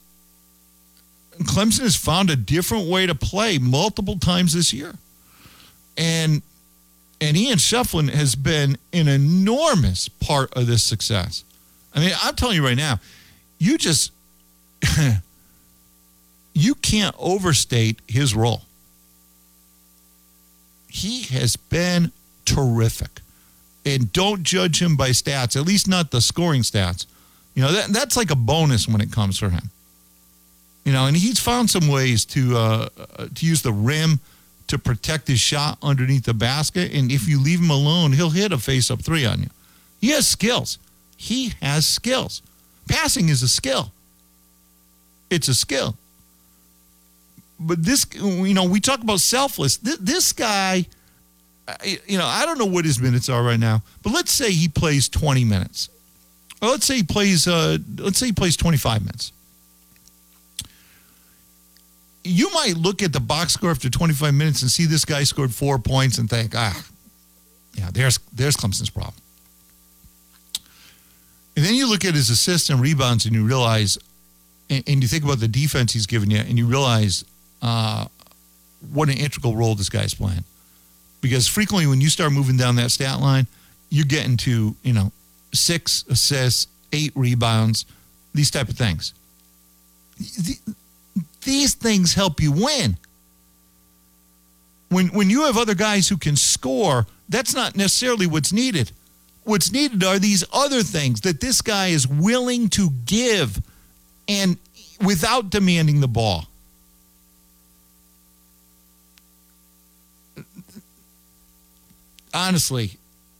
Clemson has found a different way to play multiple times this year. And and Ian Shufflin has been an enormous part of this success. I mean, I'm telling you right now, you just, you can't overstate his role. He has been terrific. And don't judge him by stats, at least not the scoring stats. You know, that that's like a bonus when it comes for him. You know, and he's found some ways to uh, to use the rim to protect his shot underneath the basket. And if you leave him alone, he'll hit a face-up three on you. He has skills. He has skills. Passing is a skill. It's a skill. But this, you know, we talk about selfless. This, this guy, you know, I don't know what his minutes are right now, but let's say he plays twenty minutes. Well, let's say he plays. Uh, let's say he plays twenty-five minutes. You might look at the box score after twenty-five minutes and see this guy scored four points and think, ah, Yeah, there's there's Clemson's problem. And then you look at his assists and rebounds, and you realize, and, and you think about the defense he's given you, and you realize uh, what an integral role this guy's playing. Because frequently, when you start moving down that stat line, you're getting to, you know, six assists, eight rebounds, these type of things. These things help you win. When when you have other guys who can score, that's not necessarily what's needed. What's needed are these other things that this guy is willing to give and without demanding the ball. Honestly,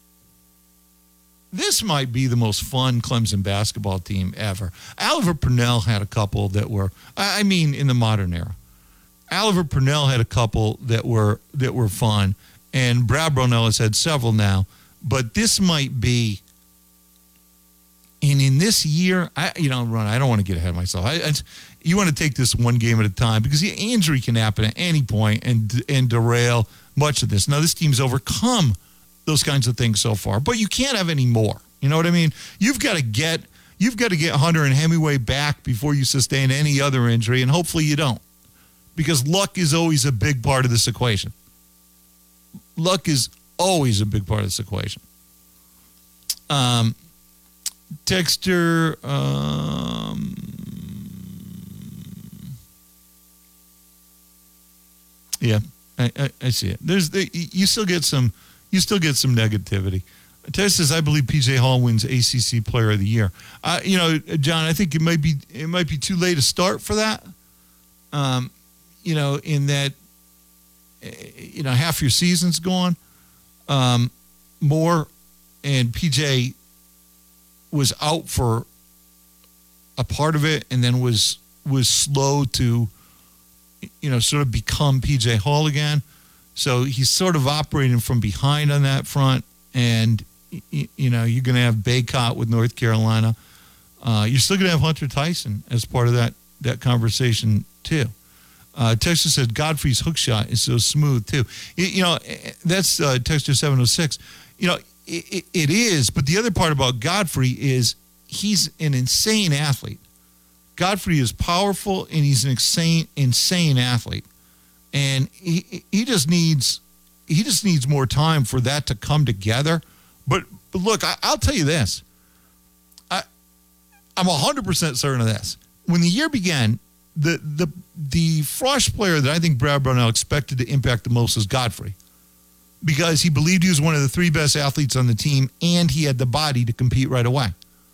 this might be the most fun Clemson basketball team ever. Oliver Purnell had a couple that were, I mean, in the modern era. Oliver Purnell had a couple that were that were fun, and Brad Brownell has had several now. But this might be, and in this year, I you know, Ron, I don't want to get ahead of myself. I, I, you want to take this one game at a time because the injury can happen at any point and and derail much of this. Now, this team's overcome those kinds of things so far, but you can't have any more. You know what I mean? You've got to get you've got to get Hunter and Hemingway back before you sustain any other injury, and hopefully you don't, because luck is always a big part of this equation. Luck is always a big part of this equation. Um, Texter, um, yeah, I, I, I see it. There's the, you still get some, you still get some negativity. Texter says, I believe P J Hall wins A C C Player of the Year. Uh, you know, John, I think it might be it might be too late to start for that. Um, you know, in that, you know, half your season's gone. Um, Moore and P J was out for a part of it, and then was was slow to, you know, sort of become P J Hall again. So he's sort of operating from behind on that front, and you know, you're going to have Baycott with North Carolina. Uh, you're still going to have Hunter Tyson as part of that that conversation too. Uh, Texas said Godfrey's hook shot is so smooth too. You, you know, that's uh, Texter seven oh six. You know, it, it is, but the other part about Godfrey is he's an insane athlete. Godfrey is powerful, and he's an insane, insane athlete, and he he just needs he just needs more time for that to come together. But, but look, I, I'll tell you this. I I'm one hundred percent certain of this. When the year began, the the the Frosh player that I think Brad Brownell expected to impact the most was Godfrey, because he believed he was one of the three best athletes on the team, and he had the body to compete right away.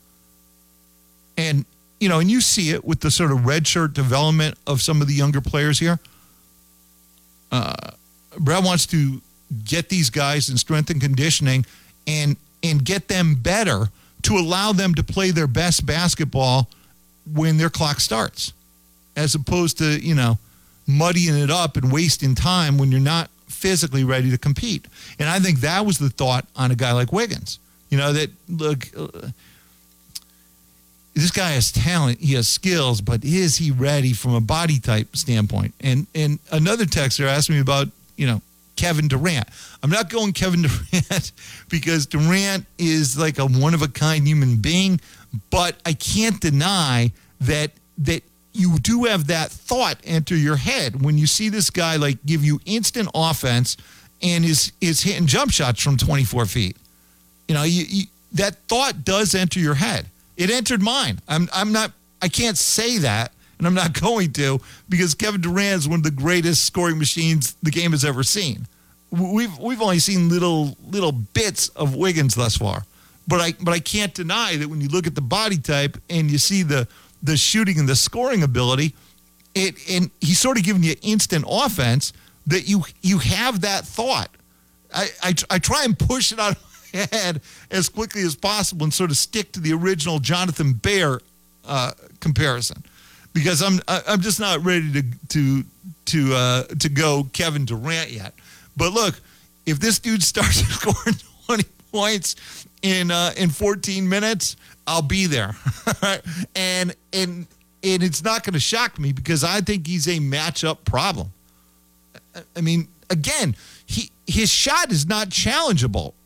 And, you know, and you see it with the sort of redshirt development of some of the younger players here. Uh, Brad wants to get these guys in strength and conditioning and and get them better to allow them to play their best basketball when their clock starts, as opposed to, you know, muddying it up and wasting time when you're not physically ready to compete. And I think that was the thought on a guy like Wiggins. You know, that, look, uh, this guy has talent, he has skills, but is he ready from a body type standpoint? And and another texter asked me about, you know, Kevin Durant. I'm not going Kevin Durant because Durant is like a one-of-a-kind human being, but I can't deny that that you do have that thought enter your head when you see this guy like give you instant offense and is is hitting jump shots from twenty-four feet. You know, you, you, that thought does enter your head. It entered mine. I'm I'm not. I can't say that, and I'm not going to, because Kevin Durant is one of the greatest scoring machines the game has ever seen. We've we've only seen little little bits of Wiggins thus far, but I but I can't deny that when you look at the body type and you see the the shooting and the scoring ability, it and he's sort of giving you instant offense, that you you have that thought. I I, I try and push it out of my head as quickly as possible and sort of stick to the original Jonathan Bear uh, comparison, because I'm I'm just not ready to to to uh, to go Kevin Durant yet. But look, if this dude starts scoring twenty points in uh, in fourteen minutes, I'll be there. and and and it's not going to shock me, because I think he's a matchup problem. I mean, again, he his shot is not challengeable.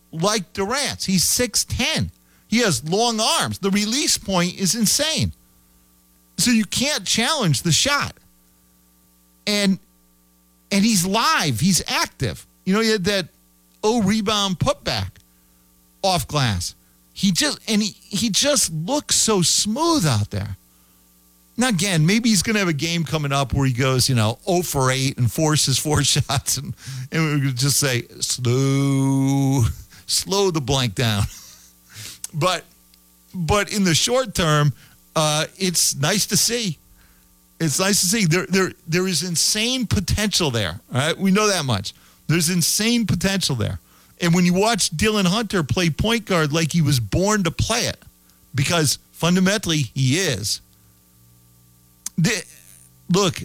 like Durant's. He's six ten. He has long arms. The release point is insane. So you can't challenge the shot. And and he's live. He's active. You know, he had that oh rebound putback off glass. He just and he, he just looks so smooth out there. Now, again, maybe he's going to have a game coming up where he goes, you know, oh for eight and forces four shots. And, and we would just say, slow, slow the blank down. But but in the short term, uh, it's nice to see. It's nice to see. There, there, there is insane potential there. All right? We know that much. There's insane potential there. And when you watch Dylan Hunter play point guard like he was born to play it, because fundamentally he is, The, look,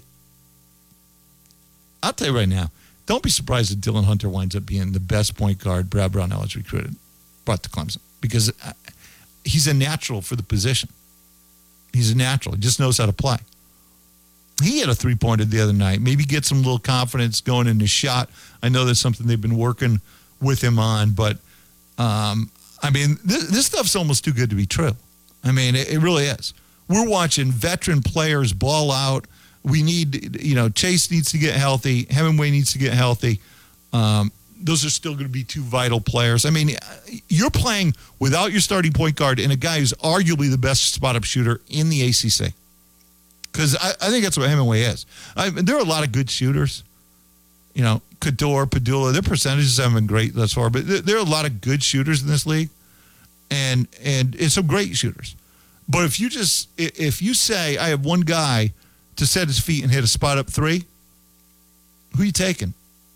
I'll tell you right now, don't be surprised if Dylan Hunter winds up being the best point guard Brad Brownell has recruited, brought to Clemson, because he's a natural for the position. He's a natural. He just knows how to play. He had a three-pointer the other night. Maybe get some little confidence going in his shot. I know that's something they've been working with him on, but, um, I mean, this, this stuff's almost too good to be true. I mean, it, it really is. We're watching veteran players ball out. We need, you know, Chase needs to get healthy. Hemingway needs to get healthy. Um, those are still going to be two vital players. I mean, you're playing without your starting point guard and a guy who's arguably the best spot-up shooter in the A C C. Because I, I think that's what Hemingway is. I, there are a lot of good shooters. You know, Kador, Padula, their percentages haven't been great thus far, but there, there are a lot of good shooters in this league. And, and it's some great shooters. But if you just, if you say, I have one guy to set his feet and hit a spot up three, who are you taking?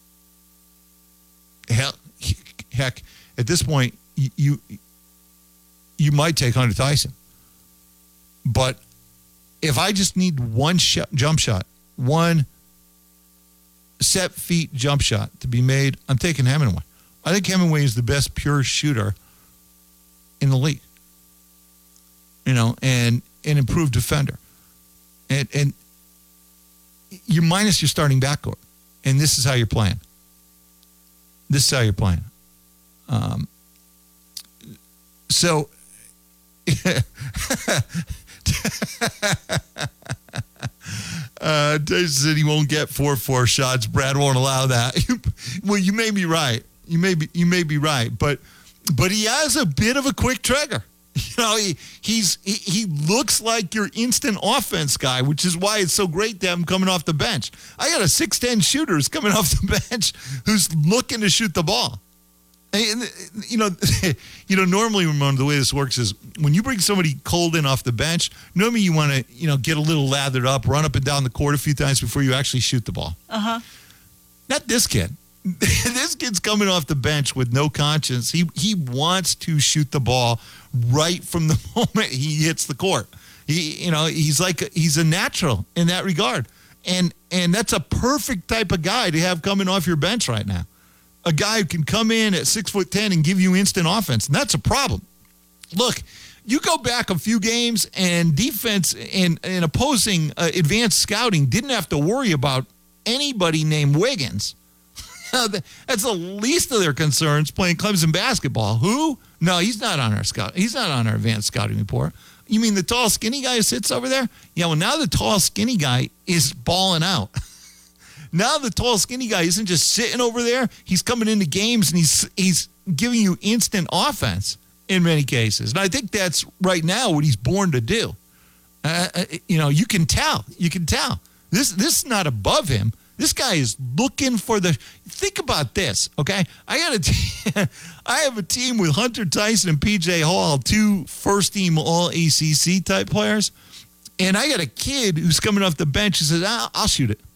Hell, heck, at this point, you, you, you might take Hunter Tyson. But if I just need one sh- jump shot, one set feet jump shot to be made, I'm taking Hemingway. I think Hemingway is the best pure shooter in the league. You know, and an improved defender. And and you're minus your starting backcourt. And this is how you're playing. This is how you're playing. Um, so, uh, Tyson said he won't get four four shots. Brad won't allow that. Well, you may be right. You may be, you may be right. But, but he has a bit of a quick trigger. You know, he he's he, he looks like your instant offense guy, which is why it's so great to have him coming off the bench. I got a six ten shooter who's coming off the bench who's looking to shoot the ball. And, you know, you know, normally, Ramon, the way this works is when you bring somebody cold in off the bench, normally you want to, you know, get a little lathered up, run up and down the court a few times before you actually shoot the ball. Uh-huh. Not this kid. This kid's coming off the bench with no conscience. He he wants to shoot the ball right from the moment he hits the court. He, you know, he's like a, he's a natural in that regard, and and that's a perfect type of guy to have coming off your bench right now. A guy who can come in at six foot ten and give you instant offense, and that's a problem. Look, you go back a few games, and defense and and opposing uh, advanced scouting didn't have to worry about anybody named Wiggins. That's the least of their concerns playing Clemson basketball. Who? No, he's not on our scout. He's not on our advanced scouting report. You mean the tall, skinny guy who sits over there? Yeah, well, now the tall, skinny guy is balling out. Now the tall, skinny guy isn't just sitting over there. He's coming into games and he's he's giving you instant offense in many cases. And I think that's right now what he's born to do. Uh, you know, you can tell. You can tell. This this is not above him. This guy is looking for the. Think about this, okay? I got a. T- I have a team with Hunter Tyson and P J Hall, two first-team All A C C type players, and I got a kid who's coming off the bench and says, "I'll, I'll shoot it.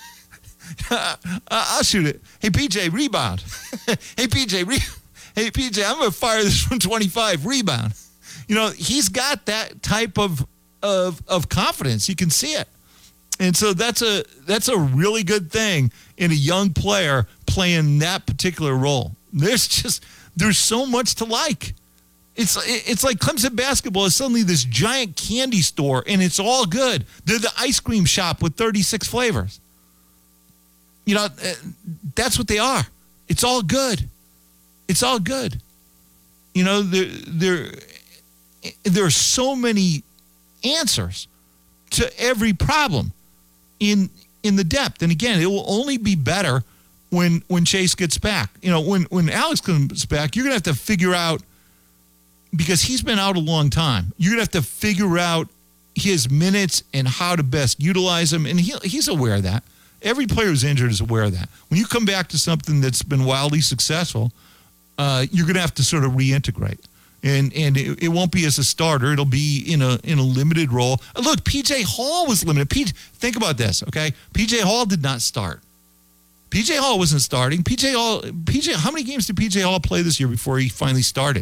I'll shoot it. Hey P J, rebound. hey P J, re- hey P J, I'm gonna fire this from twenty-five. Rebound. You know, he's got that type of of of confidence. You can see it." And so that's a that's a really good thing in a young player playing that particular role. There's just there's so much to like. It's it's like Clemson basketball is suddenly this giant candy store, and it's all good. They're the ice cream shop with thirty-six flavors. You know, that's what they are. It's all good. It's all good. You know, there there there are so many answers to every problem in in the depth. And again, it will only be better when when Chase gets back. You know, when when Alex comes back, you're gonna have to figure out, because he's been out a long time, you're gonna have to figure out his minutes and how to best utilize him. And he he's aware of that. Every player who's injured is aware of that. When you come back to something that's been wildly successful, uh, you're gonna have to sort of reintegrate. And and it, it won't be as a starter. It'll be in a in a limited role. Look, P J Hall was limited. P, think about this, okay? P J Hall did not start. P J Hall wasn't starting. P J Hall, P J, how many games did P J Hall play this year before he finally started?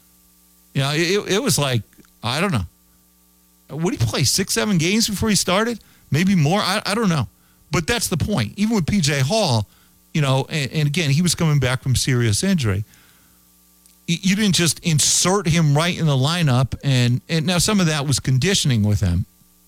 You know, it, it was like, I don't know. Would he play six, seven games before he started? Maybe more. I, I don't know. But that's the point. Even with P J Hall, you know, and, and again, he was coming back from serious injury. You didn't just insert him right in the lineup, and, and now some of that was conditioning with him.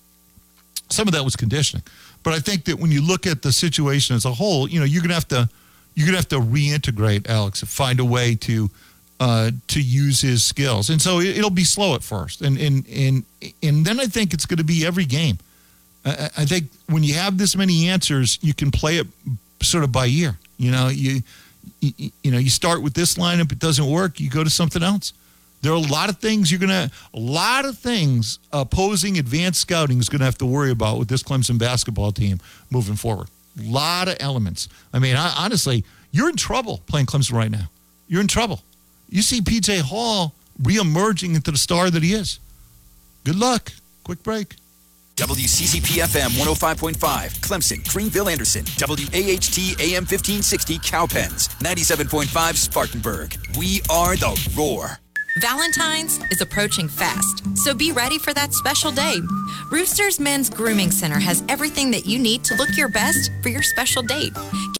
Some of that was conditioning. But I think that when you look at the situation as a whole, you know, you're gonna have to you're gonna have to reintegrate Alex and find a way to uh, to use his skills. And so it, it'll be slow at first, and and and and then I think it's going to be every game. I, I think when you have this many answers, you can play it sort of by ear. You know, you. You, you know, you start with this lineup, it doesn't work, you go to something else. There are a lot of things you're going to, a lot of things opposing advanced scouting is going to have to worry about with this Clemson basketball team moving forward. A lot of elements. I mean, I, honestly, you're in trouble playing Clemson right now. You're in trouble. You see P J Hall reemerging into the star that he is. Good luck. Quick break. W C C P F M one oh five point five, Clemson, Greenville, Anderson. W A H T A M fifteen sixty, Cowpens. ninety-seven point five, Spartanburg. We are the Roar. Valentine's is approaching fast, so be ready for that special day. Roosters Men's Grooming Center has everything that you need to look your best for your special date.